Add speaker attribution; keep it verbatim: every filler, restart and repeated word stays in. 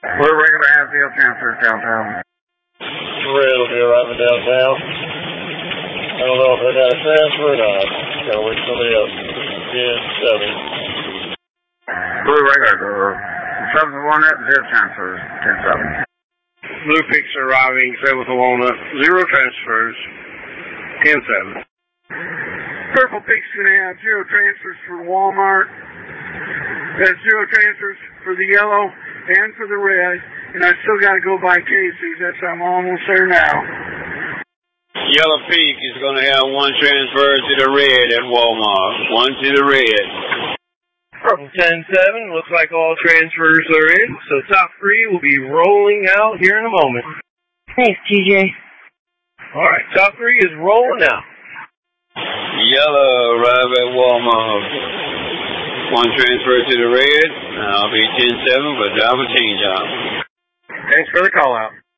Speaker 1: Blue regular Hatfield transfers downtown.
Speaker 2: Red will be arriving downtown. I don't know if they got a transfer or not. Gotta wait for somebody else. ten seven.
Speaker 1: Blue regular, seven to one, zero transfers, ten seven.
Speaker 3: Blue Picks arriving, seven to Walnut, zero transfers, ten seven.
Speaker 1: Purple Picks going to have zero transfers for Walmart. That's zero transfers for the yellow and for the red. And I still got to go by Casey's. That's I'm almost there now.
Speaker 4: Yellow Peak is going to have one transfer to the red at Walmart. One to the red.
Speaker 2: Purple ten seven, looks like all transfers are in, so top three will be rolling out here in a moment.
Speaker 5: Thanks, T J.
Speaker 2: Alright, top three is rolling out.
Speaker 4: Yellow arrive at Walmart. One transfer to the red. I'll be ten seven, but driver change out.
Speaker 3: Thanks for the call out.